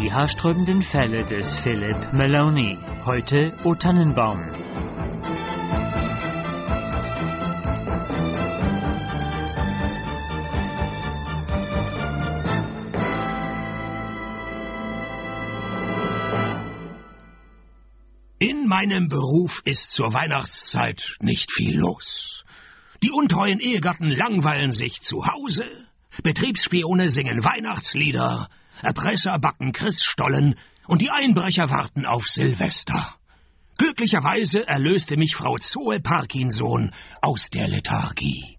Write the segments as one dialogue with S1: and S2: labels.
S1: Die haarsträubenden Fälle des Philip Maloney. Heute O Tannenbaum.
S2: In meinem Beruf ist zur Weihnachtszeit nicht viel los. Die untreuen Ehegatten langweilen sich zu Hause, Betriebsspione singen Weihnachtslieder, Erpresser backen Christstollen und die Einbrecher warten auf Silvester. Glücklicherweise erlöste mich Frau Zoe Parkinson aus der Lethargie.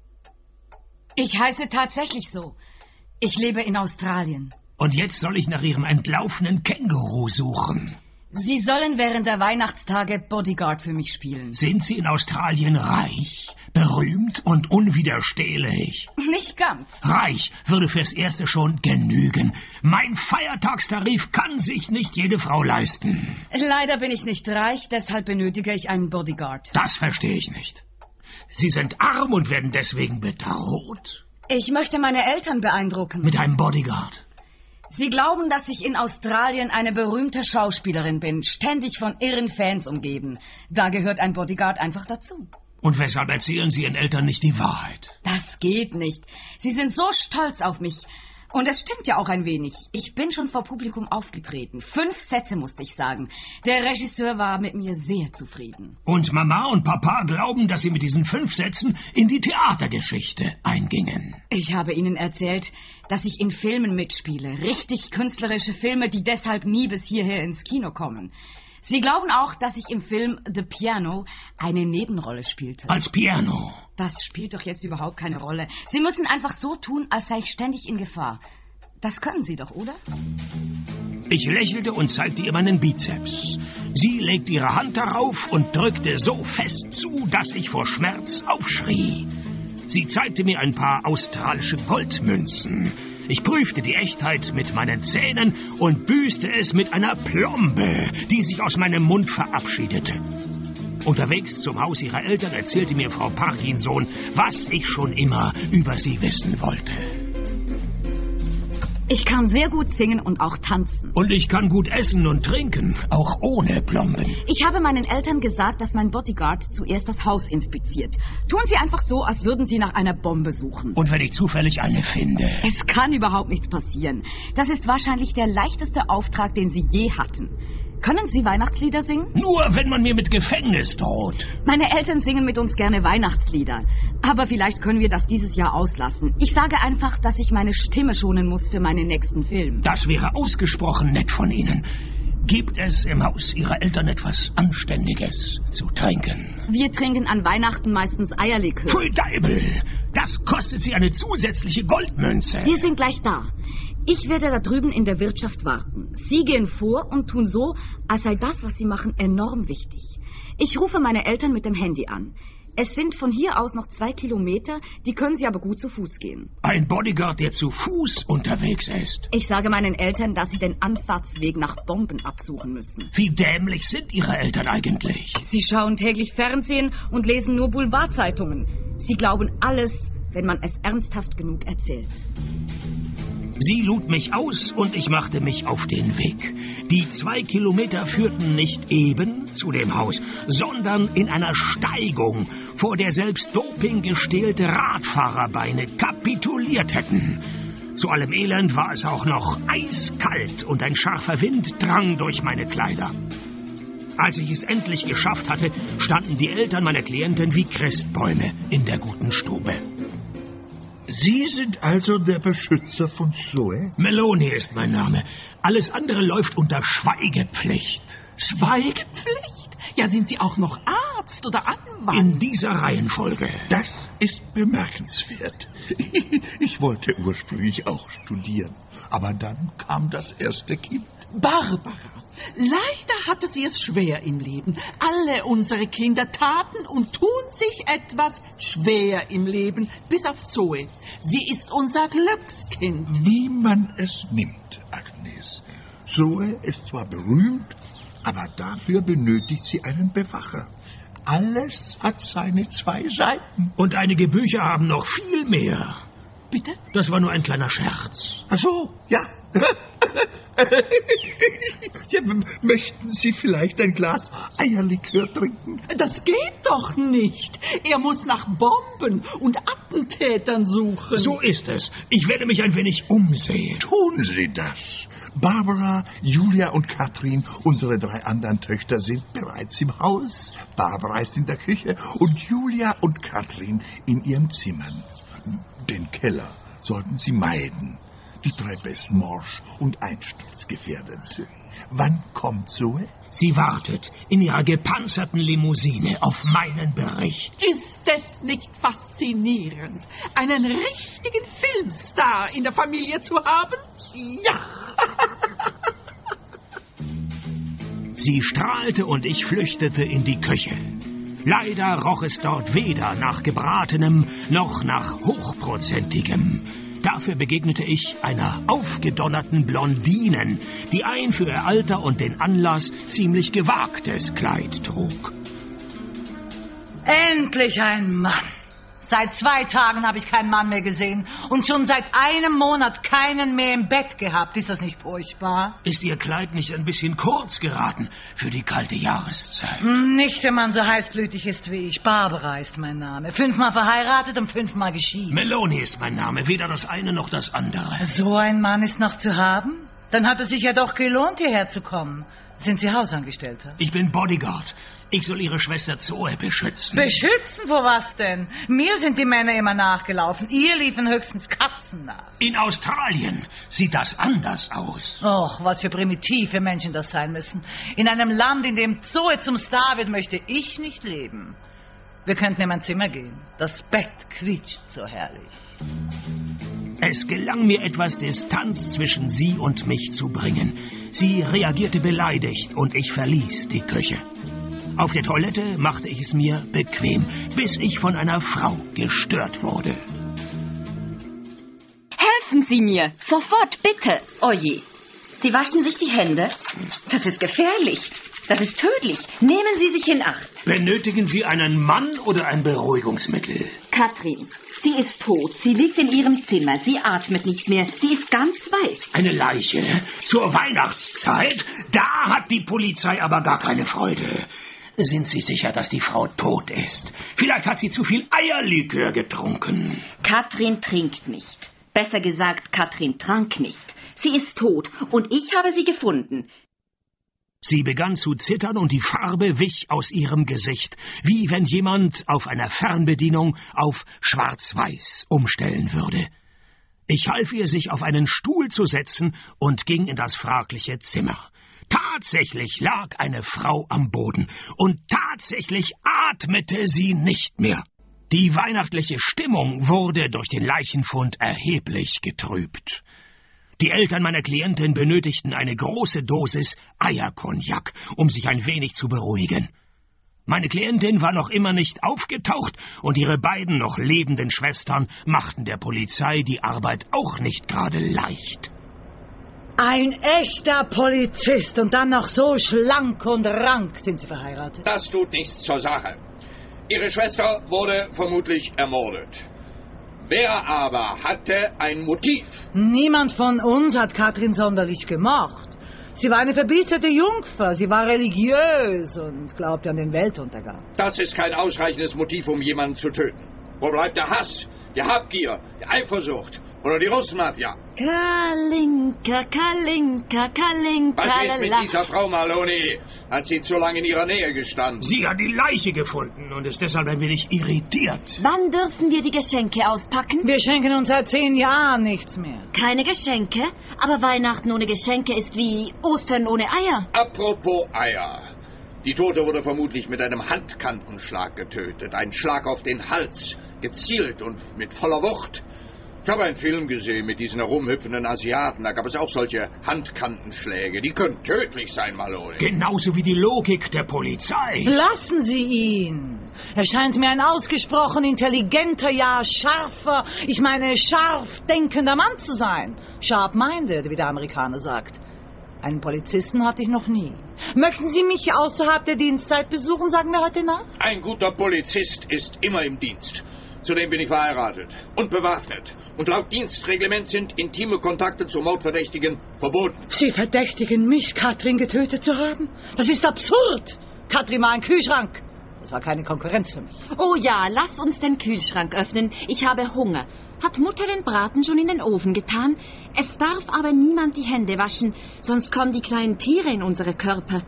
S3: Ich heiße tatsächlich so. Ich lebe in Australien.
S2: Und jetzt soll ich nach ihrem entlaufenen Känguru suchen.
S3: Sie sollen während der Weihnachtstage Bodyguard für mich spielen.
S2: Sind Sie in Australien reich, berühmt und unwiderstehlich?
S3: Nicht ganz.
S2: Reich würde fürs Erste schon genügen. Mein Feiertagstarif kann sich nicht jede Frau leisten.
S3: Leider bin ich nicht reich, deshalb benötige ich einen Bodyguard.
S2: Das verstehe ich nicht. Sie sind arm und werden deswegen bedroht?
S3: Ich möchte meine Eltern beeindrucken.
S2: Mit einem Bodyguard?
S3: Sie glauben, dass ich in Australien eine berühmte Schauspielerin bin, ständig von irren Fans umgeben. Da gehört ein Bodyguard einfach dazu.
S2: Und weshalb erzählen Sie Ihren Eltern nicht die Wahrheit?
S3: Das geht nicht. Sie sind so stolz auf mich. Und es stimmt ja auch ein wenig. Ich bin schon vor Publikum aufgetreten. 5 Sätze musste ich sagen. Der Regisseur war mit mir sehr zufrieden.
S2: Und Mama und Papa glauben, dass Sie mit diesen 5 Sätzen in die Theatergeschichte eingingen.
S3: Ich habe Ihnen erzählt, dass ich in Filmen mitspiele. Richtig künstlerische Filme, die deshalb nie bis hierher ins Kino kommen. Sie glauben auch, dass ich im Film The Piano eine Nebenrolle spielte.
S2: Als Piano?
S3: Das spielt doch jetzt überhaupt keine Rolle. Sie müssen einfach so tun, als sei ich ständig in Gefahr. Das können Sie doch, oder?
S2: Ich lächelte und zeigte ihr meinen Bizeps. Sie legte ihre Hand darauf und drückte so fest zu, dass ich vor Schmerz aufschrie. Sie zeigte mir ein paar australische Goldmünzen. Ich prüfte die Echtheit mit meinen Zähnen und büßte es mit einer Plombe, die sich aus meinem Mund verabschiedete. Unterwegs zum Haus ihrer Eltern erzählte mir Frau Parkinson, was ich schon immer über sie wissen wollte.
S3: Ich kann sehr gut singen und auch tanzen.
S2: Und ich kann gut essen und trinken, auch ohne Plomben.
S3: Ich habe meinen Eltern gesagt, dass mein Bodyguard zuerst das Haus inspiziert. Tun Sie einfach so, als würden Sie nach einer Bombe suchen.
S2: Und wenn ich zufällig eine finde?
S3: Es kann überhaupt nichts passieren. Das ist wahrscheinlich der leichteste Auftrag, den Sie je hatten. Können Sie Weihnachtslieder singen?
S2: Nur, wenn man mir mit Gefängnis droht.
S3: Meine Eltern singen mit uns gerne Weihnachtslieder. Aber vielleicht können wir das dieses Jahr auslassen. Ich sage einfach, dass ich meine Stimme schonen muss für meinen nächsten Film.
S2: Das wäre ausgesprochen nett von Ihnen. Gibt es im Haus Ihrer Eltern etwas Anständiges zu trinken?
S3: Wir trinken an Weihnachten meistens Eierlikör.
S2: Pfui Deibel! Das kostet Sie eine zusätzliche Goldmünze.
S3: Wir sind gleich da. Ich werde da drüben in der Wirtschaft warten. Sie gehen vor und tun so, als sei das, was Sie machen, enorm wichtig. Ich rufe meine Eltern mit dem Handy an. Es sind von hier aus noch 2 Kilometer, die können Sie aber gut zu Fuß gehen.
S2: Ein Bodyguard, der zu Fuß unterwegs ist.
S3: Ich sage meinen Eltern, dass sie den Anfahrtsweg nach Bomben absuchen müssen.
S2: Wie dämlich sind Ihre Eltern eigentlich?
S3: Sie schauen täglich Fernsehen und lesen nur Boulevardzeitungen. Sie glauben alles, wenn man es ernsthaft genug erzählt.
S2: Sie lud mich aus und ich machte mich auf den Weg. Die 2 Kilometer führten nicht eben zu dem Haus, sondern in einer Steigung, vor der selbst dopinggestählte Radfahrerbeine kapituliert hätten. Zu allem Elend war es auch noch eiskalt und ein scharfer Wind drang durch meine Kleider. Als ich es endlich geschafft hatte, standen die Eltern meiner Klientin wie Christbäume in der guten Stube.
S4: Sie sind also der Beschützer von Zoe?
S2: Maloney ist mein Name. Alles andere läuft unter Schweigepflicht.
S5: Schweigepflicht? Ja, sind Sie auch noch Arzt oder Anwalt?
S2: In dieser Reihenfolge.
S4: Das ist bemerkenswert. Ich wollte ursprünglich auch studieren, aber dann kam das erste Kind.
S5: Barbara, leider hatte sie es schwer im Leben. Alle unsere Kinder taten und tun sich etwas schwer im Leben, bis auf Zoe. Sie ist unser Glückskind.
S4: Wie man es nimmt, Agnes. Zoe ist zwar berühmt, aber dafür benötigt sie einen Bewacher. Alles hat seine 2 Seiten.
S2: Und einige Bücher haben noch viel mehr.
S5: Bitte?
S2: Das war nur ein kleiner Scherz.
S4: Ach so, ja. Ja, möchten Sie vielleicht ein Glas Eierlikör trinken?
S5: Das geht doch nicht. Er muss nach Bomben und Attentätern suchen.
S2: So ist es. Ich werde mich ein wenig umsehen.
S4: Tun Sie das. Barbara, Julia und Katrin, unsere 3 anderen Töchter, sind bereits im Haus. Barbara ist in der Küche und Julia und Katrin in ihren Zimmern. Den Keller sollten Sie meiden. Die Treppe ist morsch und einsturzgefährdet. Wann kommt Zoe?
S2: Sie wartet in ihrer gepanzerten Limousine auf meinen Bericht.
S5: Ist es nicht faszinierend, einen richtigen Filmstar in der Familie zu haben?
S4: Ja!
S2: Sie strahlte und ich flüchtete in die Küche. Leider roch es dort weder nach Gebratenem noch nach Hochprozentigem. Dafür begegnete ich einer aufgedonnerten Blondinen, die ein für ihr Alter und den Anlass ziemlich gewagtes Kleid trug.
S6: Endlich ein Mann. Seit 2 Tagen habe ich keinen Mann mehr gesehen und schon seit einem Monat keinen mehr im Bett gehabt. Ist das nicht furchtbar?
S2: Ist Ihr Kleid nicht ein bisschen kurz geraten für die kalte Jahreszeit?
S6: Nicht, wenn man so heißblütig ist wie ich. Barbara ist mein Name. 5-mal verheiratet und 5-mal geschieden.
S2: Meloni ist mein Name, weder das eine noch das andere.
S6: So ein Mann ist noch zu haben? Dann hat es sich ja doch gelohnt, hierher zu kommen. Sind Sie Hausangestellter?
S2: Ich bin Bodyguard. Ich soll Ihre Schwester Zoe beschützen.
S6: Beschützen? Vor was denn? Mir sind die Männer immer nachgelaufen. Ihr liefen höchstens Katzen nach.
S2: In Australien sieht das anders aus.
S6: Och, was für primitive Menschen das sein müssen. In einem Land, in dem Zoe zum Star wird, möchte ich nicht leben. Wir könnten in mein Zimmer gehen. Das Bett quietscht so herrlich.
S2: Es gelang mir, etwas Distanz zwischen sie und mich zu bringen. Sie reagierte beleidigt und ich verließ die Küche. Auf der Toilette machte ich es mir bequem, bis ich von einer Frau gestört wurde.
S3: Helfen Sie mir, sofort, bitte. Oje, Sie waschen sich die Hände? Das ist gefährlich. Das ist tödlich. Nehmen Sie sich in Acht.
S2: Benötigen Sie einen Mann oder ein Beruhigungsmittel?
S3: Katrin, sie ist tot. Sie liegt in ihrem Zimmer. Sie atmet nicht mehr. Sie ist ganz weiß.
S2: Eine Leiche? Zur Weihnachtszeit? Da hat die Polizei aber gar keine Freude. Sind Sie sicher, dass die Frau tot ist? Vielleicht hat sie zu viel Eierlikör getrunken.
S3: Katrin trinkt nicht. Besser gesagt, Katrin trank nicht. Sie ist tot und ich habe sie gefunden.
S2: Sie begann zu zittern und die Farbe wich aus ihrem Gesicht, wie wenn jemand auf einer Fernbedienung auf Schwarz-Weiß umstellen würde. Ich half ihr, sich auf einen Stuhl zu setzen und ging in das fragliche Zimmer. Tatsächlich lag eine Frau am Boden und tatsächlich atmete sie nicht mehr. Die weihnachtliche Stimmung wurde durch den Leichenfund erheblich getrübt. Die Eltern meiner Klientin benötigten eine große Dosis Eierkognak, um sich ein wenig zu beruhigen. Meine Klientin war noch immer nicht aufgetaucht und ihre beiden noch lebenden Schwestern machten der Polizei die Arbeit auch nicht gerade leicht.
S6: Ein echter Polizist und dann noch so schlank und rank. Sind Sie verheiratet?
S7: Das tut nichts zur Sache. Ihre Schwester wurde vermutlich ermordet. Wer aber hatte ein Motiv?
S6: Niemand von uns hat Katrin sonderlich gemocht. Sie war eine verbisserte Jungfer, sie war religiös und glaubte an den Weltuntergang.
S7: Das ist kein ausreichendes Motiv, um jemanden zu töten. Wo bleibt der Hass, die Habgier, die Eifersucht oder die Russmafia?
S3: Kalinka, Kalinka, Kalinka,
S7: Was ist mit dieser Frau, Maloney? Hat sie zu lange in ihrer Nähe gestanden?
S2: Sie hat die Leiche gefunden und ist deshalb ein wenig irritiert.
S3: Wann dürfen wir die Geschenke auspacken?
S6: Wir schenken uns seit 10 Jahren nichts mehr.
S3: Keine Geschenke? Aber Weihnachten ohne Geschenke ist wie Ostern ohne Eier.
S7: Apropos Eier. Die Tote wurde vermutlich mit einem Handkantenschlag getötet. Ein Schlag auf den Hals, gezielt und mit voller Wucht. Ich habe einen Film gesehen mit diesen herumhüpfenden Asiaten. Da gab es auch solche Handkantenschläge. Die können tödlich sein, Maloney.
S2: Genauso wie die Logik der Polizei.
S6: Lassen Sie ihn. Er scheint mir ein ausgesprochen intelligenter, ja scharfer, ich meine scharf denkender Mann zu sein. Sharp-minded, wie der Amerikaner sagt. Einen Polizisten hatte ich noch nie. Möchten Sie mich außerhalb der Dienstzeit besuchen, sagen wir heute Nacht?
S7: Ein guter Polizist ist immer im Dienst. Zudem bin ich verheiratet und bewaffnet. Und laut Dienstreglement sind intime Kontakte zu Mordverdächtigen verboten.
S6: Sie verdächtigen mich, Katrin getötet zu haben? Das ist absurd. Katrin war ein Kühlschrank. Das war keine Konkurrenz für mich.
S3: Oh ja, lass uns den Kühlschrank öffnen. Ich habe Hunger. Hat Mutter den Braten schon in den Ofen getan? Es darf aber niemand die Hände waschen, sonst kommen die kleinen Tiere in unsere Körper.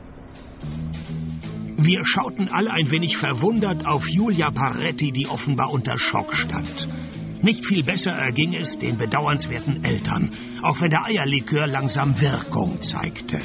S2: Wir schauten alle ein wenig verwundert auf Julia Paretti, die offenbar unter Schock stand. Nicht viel besser erging es den bedauernswerten Eltern, auch wenn der Eierlikör langsam Wirkung zeigte.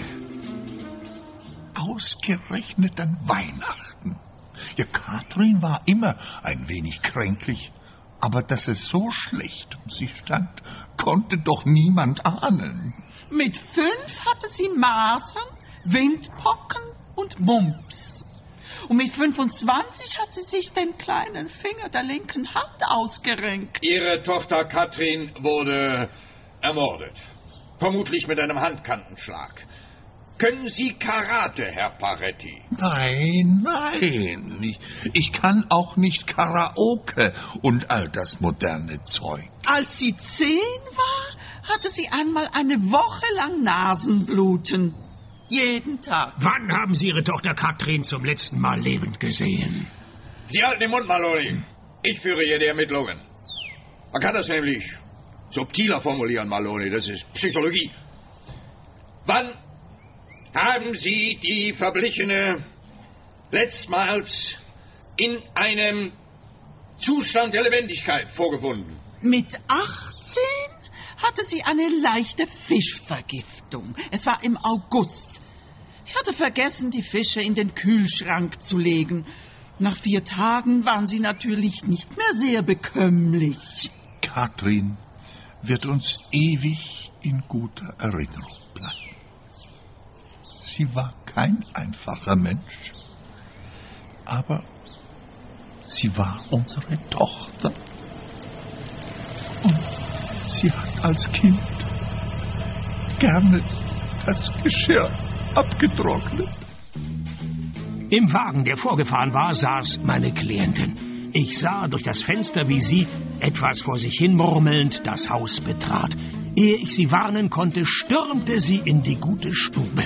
S4: Ausgerechnet an Weihnachten. Ja, Katrin war immer ein wenig kränklich. Aber dass es so schlecht um sie stand, konnte doch niemand ahnen.
S5: Mit 5 hatte sie Masern, Windpocken und Mumps. Und mit 25 hat sie sich den kleinen Finger der linken Hand ausgerenkt.
S7: Ihre Tochter Katrin wurde ermordet. Vermutlich mit einem Handkantenschlag. Können Sie Karate, Herr Paretti?
S4: Nein. Ich kann auch nicht Karaoke und all das moderne Zeug.
S5: Als sie 10 war, hatte sie einmal eine Woche lang Nasenbluten. Jeden Tag.
S2: Wann haben Sie Ihre Tochter Katrin zum letzten Mal lebend gesehen?
S7: Sie halten den Mund, Maloney. Ich führe hier die Ermittlungen. Man kann das nämlich subtiler formulieren, Maloney. Das ist Psychologie. Wann haben Sie die Verblichene letztmals in einem Zustand der Lebendigkeit vorgefunden?
S5: Mit 18 hatte sie eine leichte Fischvergiftung. Es war im August. Ich hatte vergessen, die Fische in den Kühlschrank zu legen. Nach 4 Tagen waren sie natürlich nicht mehr sehr bekömmlich.
S4: Katrin wird uns ewig in guter Erinnerung bleiben. Sie war kein einfacher Mensch, aber sie war unsere Tochter. Und sie hat als Kind gerne das Geschirr abgetrocknet.
S2: Im Wagen, der vorgefahren war, saß meine Klientin. Ich sah durch das Fenster, wie sie, etwas vor sich hin murmelnd, das Haus betrat. Ehe ich sie warnen konnte, stürmte sie in die gute Stube.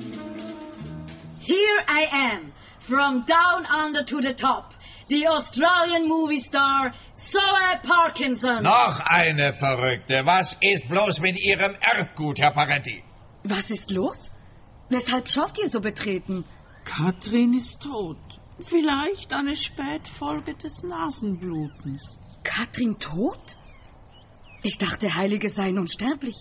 S6: Here I am, from down under to the top. The Australian movie star Zoe Parkinson.
S7: Noch eine Verrückte. Was ist bloß mit Ihrem Erbgut, Herr Paretti?
S3: Was ist los? Weshalb schaut ihr so betreten?
S5: Katrin ist tot. Vielleicht eine Spätfolge des Nasenblutens.
S3: Katrin tot? Ich dachte, Heilige seien unsterblich.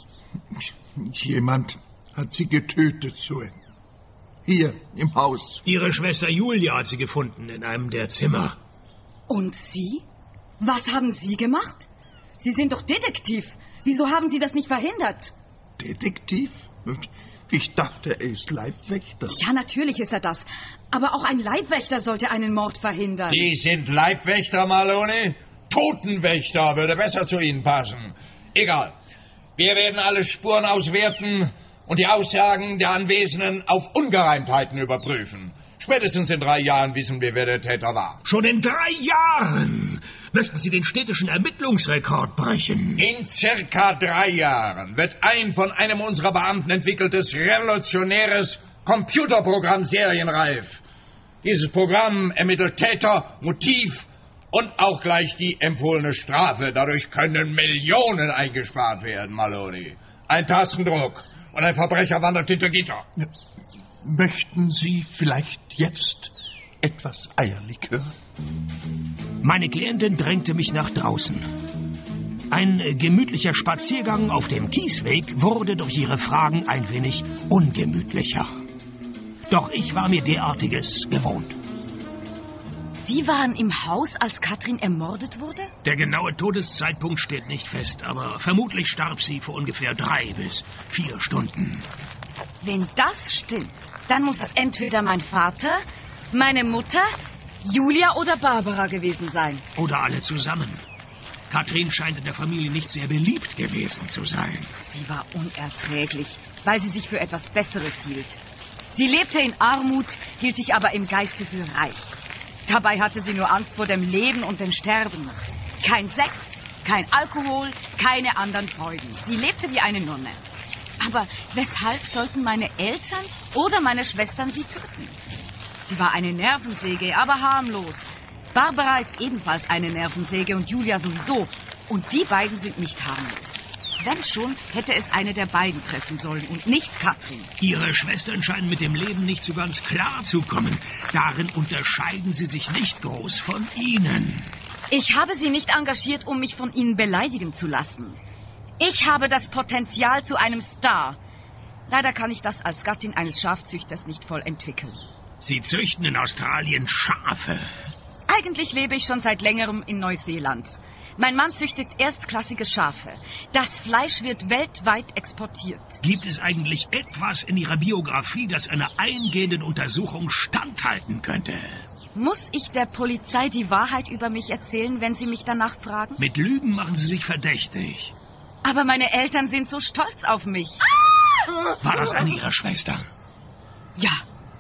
S4: Jemand hat sie getötet, Zoe. Hier, im Haus.
S2: Ihre Schwester Julia hat sie gefunden in einem der Zimmer.
S3: Und Sie? Was haben Sie gemacht? Sie sind doch Detektiv. Wieso haben Sie das nicht verhindert?
S4: Detektiv? Ich dachte, er ist Leibwächter.
S3: Ja, natürlich ist er das. Aber auch ein Leibwächter sollte einen Mord verhindern.
S7: Die sind Leibwächter, Maloney? Totenwächter würde besser zu Ihnen passen. Egal. Wir werden alle Spuren auswerten und die Aussagen der Anwesenden auf Ungereimtheiten überprüfen. Spätestens in 3 Jahren wissen wir, wer der Täter war.
S2: Schon in 3 Jahren möchten Sie den städtischen Ermittlungsrekord brechen.
S7: In circa 3 Jahren wird ein von einem unserer Beamten entwickeltes revolutionäres Computerprogramm serienreif. Dieses Programm ermittelt Täter, Motiv und auch gleich die empfohlene Strafe. Dadurch können Millionen eingespart werden, Maloney. Ein Tastendruck und ein Verbrecher wandert hinter Gitter.
S4: Möchten Sie vielleicht jetzt etwas Eierlikör?
S2: Meine Klientin drängte mich nach draußen. Ein gemütlicher Spaziergang auf dem Kiesweg wurde durch ihre Fragen ein wenig ungemütlicher. Doch ich war mir derartiges gewohnt.
S3: Sie waren im Haus, als Katrin ermordet wurde?
S2: Der genaue Todeszeitpunkt steht nicht fest, aber vermutlich starb sie vor ungefähr 3 bis 4 Stunden.
S3: Wenn das stimmt, dann muss es entweder mein Vater, meine Mutter, Julia oder Barbara gewesen sein.
S2: Oder alle zusammen. Katrin scheint in der Familie nicht sehr beliebt gewesen zu sein.
S3: Sie war unerträglich, weil sie sich für etwas Besseres hielt. Sie lebte in Armut, hielt sich aber im Geiste für reich. Dabei hatte sie nur Angst vor dem Leben und dem Sterben. Kein Sex, kein Alkohol, keine anderen Freuden. Sie lebte wie eine Nonne. Aber weshalb sollten meine Eltern oder meine Schwestern sie töten? Sie war eine Nervensäge, aber harmlos. Barbara ist ebenfalls eine Nervensäge und Julia sowieso. Und die beiden sind nicht harmlos. Wenn schon, hätte es eine der beiden treffen sollen und nicht Katrin.
S2: Ihre Schwestern scheinen mit dem Leben nicht so ganz klar zu kommen. Darin unterscheiden sie sich nicht groß von Ihnen.
S3: Ich habe sie nicht engagiert, um mich von ihnen beleidigen zu lassen. Ich habe das Potenzial zu einem Star. Leider kann ich das als Gattin eines Schafzüchters nicht voll entwickeln.
S2: Sie züchten in Australien Schafe.
S3: Eigentlich lebe ich schon seit längerem in Neuseeland. Mein Mann züchtet erstklassige Schafe. Das Fleisch wird weltweit exportiert.
S2: Gibt es eigentlich etwas in Ihrer Biografie, das einer eingehenden Untersuchung standhalten könnte?
S3: Muss ich der Polizei die Wahrheit über mich erzählen, wenn sie mich danach fragen?
S2: Mit Lügen machen Sie sich verdächtig.
S3: Aber meine Eltern sind so stolz auf mich.
S2: War das eine Ihrer Schwestern?
S3: Ja,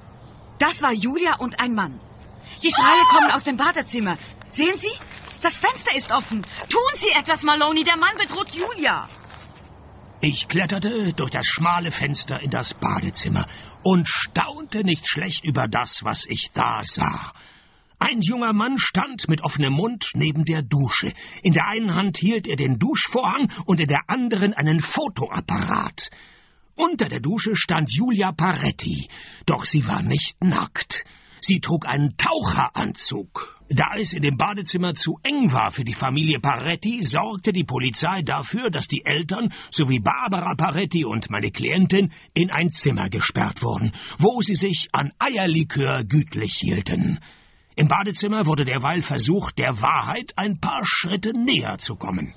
S3: das war Julia und ein Mann. Die Schreie kommen aus dem Badezimmer. Sehen Sie? Das Fenster ist offen. Tun Sie etwas, Maloney. Der Mann bedroht Julia.
S2: Ich kletterte durch das schmale Fenster in das Badezimmer und staunte nicht schlecht über das, was ich da sah. Ein junger Mann stand mit offenem Mund neben der Dusche. In der einen Hand hielt er den Duschvorhang und in der anderen einen Fotoapparat. Unter der Dusche stand Julia Paretti, doch sie war nicht nackt. Sie trug einen Taucheranzug. Da es in dem Badezimmer zu eng war für die Familie Paretti, sorgte die Polizei dafür, dass die Eltern sowie Barbara Paretti und meine Klientin in ein Zimmer gesperrt wurden, wo sie sich an Eierlikör gütlich hielten. Im Badezimmer wurde derweil versucht, der Wahrheit ein paar Schritte näher zu kommen.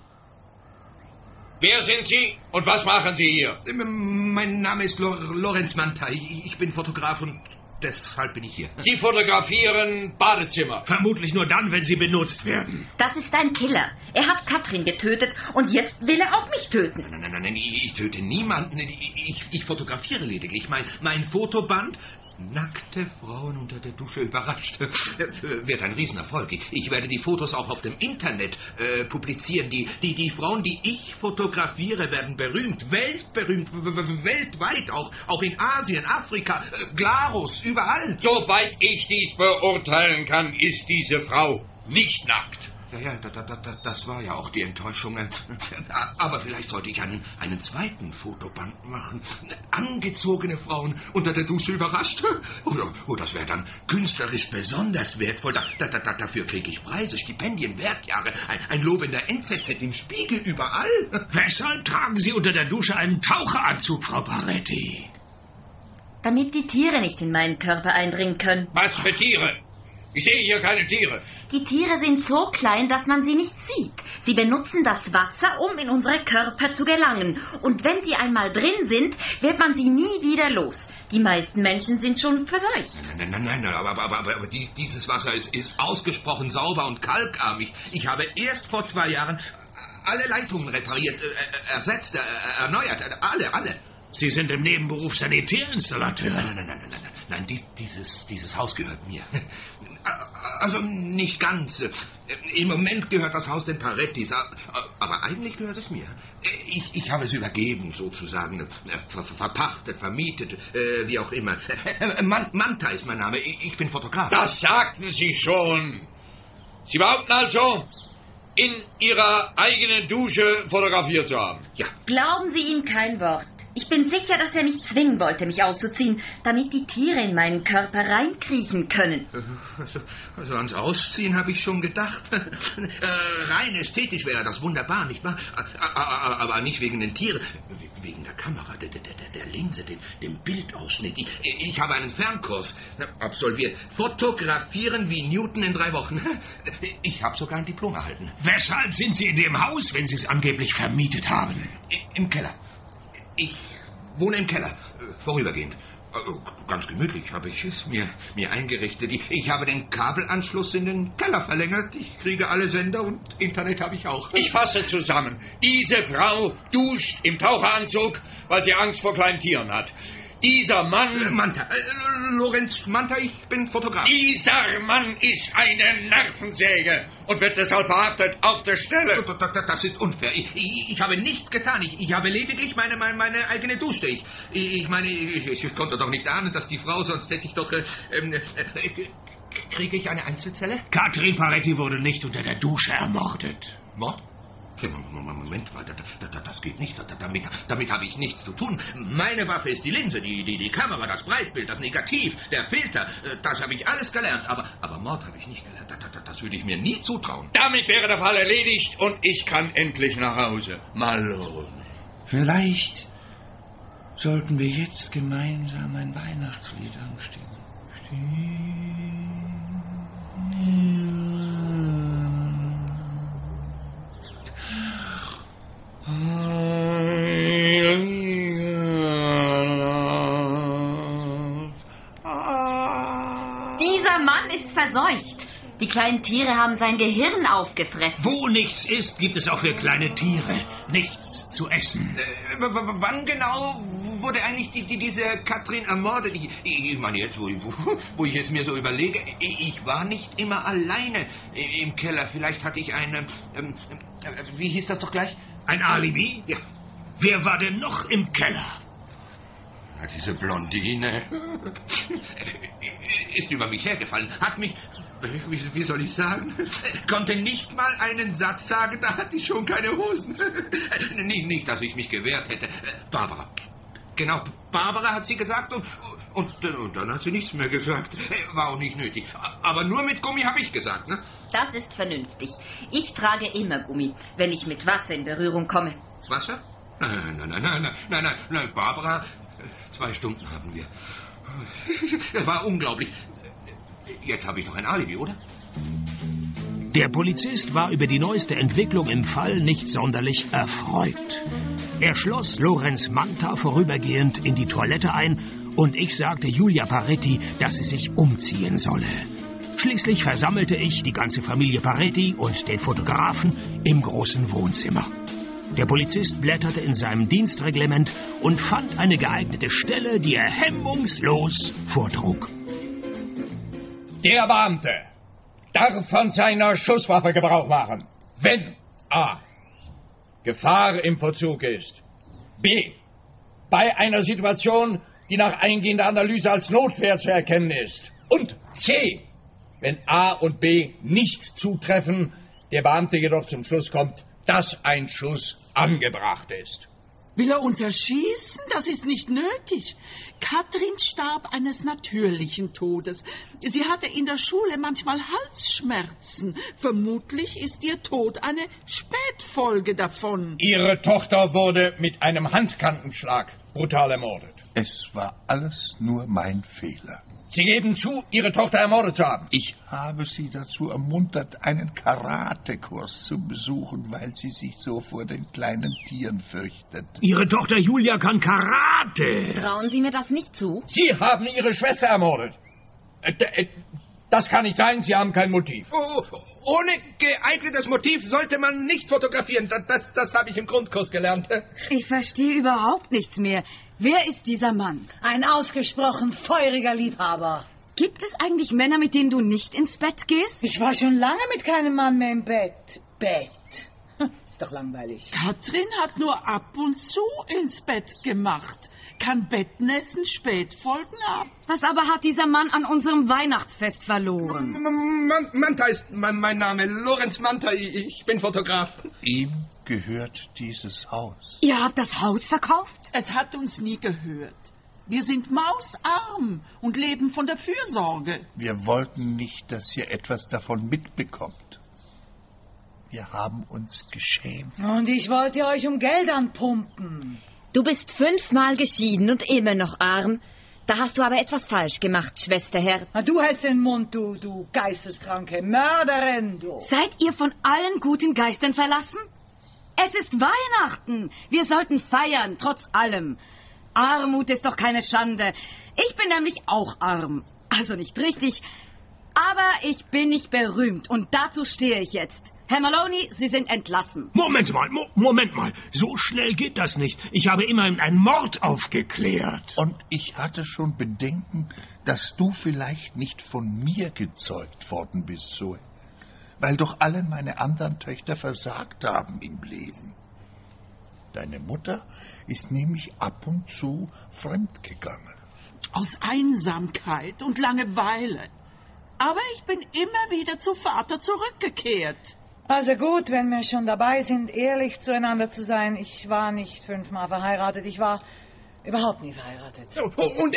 S7: Wer sind Sie und was machen Sie hier?
S8: Mein Name ist Lorenz Manta. Ich bin Fotograf und deshalb bin ich hier.
S7: Sie fotografieren Badezimmer.
S2: Vermutlich nur dann, wenn sie benutzt werden.
S9: Das ist ein Killer. Er hat Katrin getötet und jetzt will er auch mich töten.
S8: Nein, ich töte niemanden. Ich fotografiere lediglich. Mein Fotoband, nackte Frauen unter der Dusche überrascht, wird ein Riesenerfolg. Ich werde die Fotos auch auf dem Internet publizieren. Die Frauen, die ich fotografiere, werden berühmt, weltberühmt, weltweit, auch in Asien, Afrika, Glarus, überall.
S7: Soweit ich dies beurteilen kann, ist diese Frau nicht nackt.
S8: Ja, das war ja auch die Enttäuschung. Aber vielleicht sollte ich einen zweiten Fotoband machen. Angezogene Frauen unter der Dusche überrascht. Oh, das wäre dann künstlerisch besonders wertvoll. Dafür kriege ich Preise, Stipendien, Werkjahre, ein Lob in der NZZ, im Spiegel, überall.
S2: Weshalb tragen Sie unter der Dusche einen Taucheranzug, Frau Paretti?
S9: Damit die Tiere nicht in meinen Körper eindringen können.
S7: Was für Tiere? Ich sehe hier keine Tiere.
S9: Die Tiere sind so klein, dass man sie nicht sieht. Sie benutzen das Wasser, um in unsere Körper zu gelangen. Und wenn sie einmal drin sind, wird man sie nie wieder los. Die meisten Menschen sind schon verseucht.
S8: Nein, aber dieses Wasser ist ausgesprochen sauber und kalkarm. Ich habe erst vor 2 Jahren alle Leitungen repariert, ersetzt, erneuert, alle.
S2: Sie sind im Nebenberuf Sanitärinstallateur.
S8: Nein, dieses Haus gehört mir. Also nicht ganz. Im Moment gehört das Haus den Parettis, aber eigentlich gehört es mir. Ich habe es übergeben, sozusagen, verpachtet, vermietet, wie auch immer. Manta ist mein Name, ich bin Fotograf.
S7: Das sagten Sie schon. Sie behaupten also, in Ihrer eigenen Dusche fotografiert zu haben?
S8: Ja.
S9: Glauben Sie ihm kein Wort. Ich bin sicher, dass er mich zwingen wollte, mich auszuziehen, damit die Tiere in meinen Körper reinkriechen können.
S8: Also ans Ausziehen habe ich schon gedacht. Rein ästhetisch wäre das wunderbar, nicht wahr? Aber nicht wegen den Tieren, wegen der Kamera, der Linse, dem Bildausschnitt. Ich habe einen Fernkurs absolviert. Fotografieren wie Newton in 3 Wochen. Ich habe sogar ein Diplom erhalten.
S2: Weshalb sind Sie in dem Haus, wenn Sie es angeblich vermietet haben?
S8: Im Keller. Ich wohne im Keller, vorübergehend. Ganz gemütlich habe ich es mir eingerichtet. Ich habe den Kabelanschluss in den Keller verlängert. Ich kriege alle Sender und Internet habe ich auch.
S7: Ich fasse zusammen. Diese Frau duscht im Taucheranzug, weil sie Angst vor kleinen Tieren hat. Dieser Mann...
S8: Manta. Lorenz Manta, ich bin Fotograf.
S7: Dieser Mann ist eine Nervensäge und wird deshalb verhaftet auf der Stelle.
S8: Das ist unfair. Ich habe nichts getan. Ich habe lediglich meine eigene Dusche. Ich meine, ich konnte doch nicht ahnen, dass die Frau, sonst hätte ich doch... kriege ich eine Einzelzelle?
S2: Katrin Paretti wurde nicht unter der Dusche ermordet.
S8: Mord? Moment, das geht nicht. Damit habe ich nichts zu tun. Meine Waffe ist die Linse, die Kamera, das Breitbild, das Negativ, der Filter. Das habe ich alles gelernt. Aber Mord habe ich nicht gelernt. Das würde ich mir nie zutrauen.
S7: Damit wäre der Fall erledigt und ich kann endlich nach Hause. Malone.
S2: Vielleicht sollten wir jetzt gemeinsam ein Weihnachtslied anstimmen.
S9: Dieser Mann ist verseucht. Die kleinen Tiere haben sein Gehirn aufgefressen.
S2: Wo nichts ist, gibt es auch für kleine Tiere nichts zu essen.
S8: Wann genau wurde eigentlich diese Katrin ermordet? Ich meine jetzt, wo ich es mir so überlege, ich war nicht immer alleine im Keller. Vielleicht hatte ich eine... wie hieß das doch gleich?
S2: Ein Alibi?
S8: Ja.
S2: Wer war denn noch im Keller?
S8: Na, diese Blondine. Ist über mich hergefallen. Hat mich... Wie soll ich sagen? Konnte nicht mal einen Satz sagen, da hatte ich schon keine Hosen. Nicht, dass ich mich gewehrt hätte. Barbara. Genau, Barbara hat sie gesagt und dann hat sie nichts mehr gesagt. War auch nicht nötig. Aber nur mit Gummi habe ich gesagt, ne?
S9: Das ist vernünftig. Ich trage immer Gummi, wenn ich mit Wasser in Berührung komme.
S8: Wasser? Nein, Barbara, 2 Stunden haben wir. Das war unglaublich. Jetzt habe ich doch ein Alibi, oder?
S2: Der Polizist war über die neueste Entwicklung im Fall nicht sonderlich erfreut. Er schloss Lorenz Manta vorübergehend in die Toilette ein und ich sagte Julia Paretti, dass sie sich umziehen solle. Schließlich versammelte ich die ganze Familie Paretti und den Fotografen im großen Wohnzimmer. Der Polizist blätterte in seinem Dienstreglement und fand eine geeignete Stelle, die er hemmungslos vortrug.
S10: Der Beamte darf von seiner Schusswaffe Gebrauch machen, wenn a. Gefahr im Verzug ist, b. bei einer Situation, die nach eingehender Analyse als Notwehr zu erkennen ist und c. wenn a und b nicht zutreffen, der Beamte jedoch zum Schluss kommt, dass ein Schuss angebracht ist.
S5: Will er uns erschießen? Das ist nicht nötig. Katrin starb eines natürlichen Todes. Sie hatte in der Schule manchmal Halsschmerzen. Vermutlich ist ihr Tod eine Spätfolge davon.
S10: Ihre Tochter wurde mit einem Handkantenschlag brutal ermordet.
S4: Es war alles nur mein Fehler.
S10: Sie geben zu, Ihre Tochter ermordet zu haben.
S4: Ich habe sie dazu ermuntert, einen Karatekurs zu besuchen, weil sie sich so vor den kleinen Tieren fürchtet.
S2: Ihre Tochter Julia kann Karate.
S9: Trauen Sie mir das nicht zu?
S10: Sie haben Ihre Schwester ermordet. Das kann nicht sein, Sie haben kein Motiv.
S8: Ohne geeignetes Motiv sollte man nicht fotografieren. Das habe ich im Grundkurs gelernt.
S3: Ich verstehe überhaupt nichts mehr. Wer ist dieser Mann?
S6: Ein ausgesprochen feuriger Liebhaber.
S3: Gibt es eigentlich Männer, mit denen du nicht ins Bett gehst?
S6: Ich war schon lange mit keinem Mann mehr im Bett. Ist doch langweilig.
S5: Katrin hat nur ab und zu ins Bett gemacht. Kann Bettnässen Spätfolgen haben?
S3: Was aber hat dieser Mann an unserem Weihnachtsfest verloren?
S8: Manta ist mein Name. Lorenz Manta. Ich bin Fotograf.
S4: Ihm gehört dieses Haus.
S3: Ihr habt das Haus verkauft?
S5: Es hat uns nie gehört. Wir sind mausarm und leben von der Fürsorge.
S4: Wir wollten nicht, dass ihr etwas davon mitbekommt. Wir haben uns geschämt.
S6: Und ich wollte euch um Geld anpumpen.
S9: Du bist 5-mal geschieden und immer noch arm. Da hast du aber etwas falsch gemacht, Schwesterherr.
S6: Na, du hältst den Mund, du geisteskranke Mörderin, du.
S3: Seid ihr von allen guten Geistern verlassen? Es ist Weihnachten. Wir sollten feiern, trotz allem. Armut ist doch keine Schande. Ich bin nämlich auch arm. Also nicht richtig. Aber ich bin nicht berühmt und dazu stehe ich jetzt. Herr Maloney, Sie sind entlassen.
S2: Moment mal. So schnell geht das nicht. Ich habe immerhin einen Mord aufgeklärt.
S4: Und ich hatte schon Bedenken, dass du vielleicht nicht von mir gezeugt worden bist, Zoe. Weil doch alle meine anderen Töchter versagt haben im Leben. Deine Mutter ist nämlich ab und zu fremdgegangen.
S5: Aus Einsamkeit und Langeweile. Aber ich bin immer wieder zu Vater zurückgekehrt.
S6: Also gut, wenn wir schon dabei sind, ehrlich zueinander zu sein. Ich war nicht 5-mal verheiratet. Ich war überhaupt nie verheiratet.
S8: Und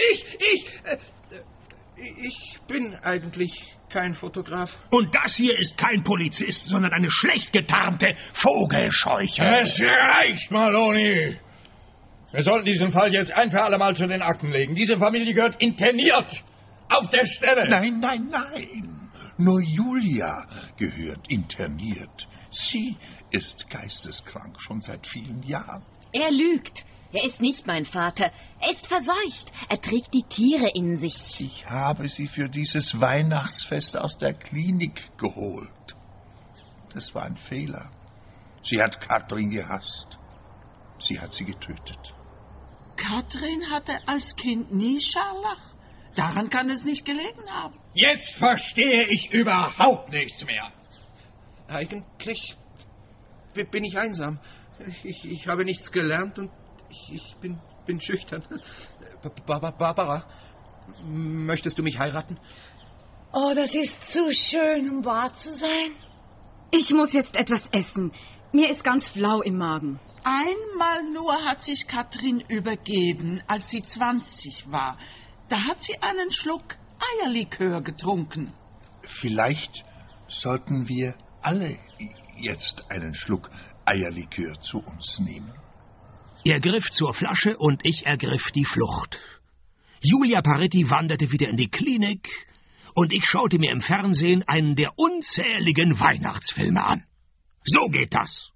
S8: ich bin eigentlich kein Fotograf.
S2: Und das hier ist kein Polizist, sondern eine schlecht getarnte Vogelscheuche.
S10: Es reicht, Maloney. Wir sollten diesen Fall jetzt ein für alle Mal zu den Akten legen. Diese Familie gehört interniert. Auf der Stelle.
S4: Nein. Nur Julia gehört interniert. Sie ist geisteskrank schon seit vielen Jahren.
S9: Er lügt. Er ist nicht mein Vater. Er ist verseucht. Er trägt die Tiere in sich.
S4: Ich habe sie für dieses Weihnachtsfest aus der Klinik geholt. Das war ein Fehler. Sie hat Katrin gehasst. Sie hat sie getötet.
S5: Katrin hatte als Kind nie Scharlach. Daran kann es nicht gelegen haben.
S10: Jetzt verstehe ich überhaupt nichts mehr.
S8: Eigentlich bin ich einsam. Ich habe nichts gelernt und ich bin schüchtern. Barbara, möchtest du mich heiraten?
S6: Oh, das ist zu schön, um wahr zu sein.
S3: Ich muss jetzt etwas essen. Mir ist ganz flau im Magen.
S5: Einmal nur hat sich Katrin übergeben, als sie 20 war. Da hat sie einen Schluck Eierlikör getrunken.
S4: Vielleicht sollten wir alle jetzt einen Schluck Eierlikör zu uns nehmen.
S2: Er griff zur Flasche und ich ergriff die Flucht. Julia Paretti wanderte wieder in die Klinik und ich schaute mir im Fernsehen einen der unzähligen Weihnachtsfilme an. So geht das.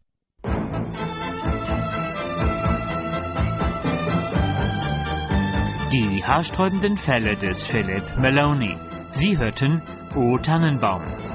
S1: Die haarsträubenden Fälle des Philip Maloney. Sie hörten O Tannenbaum.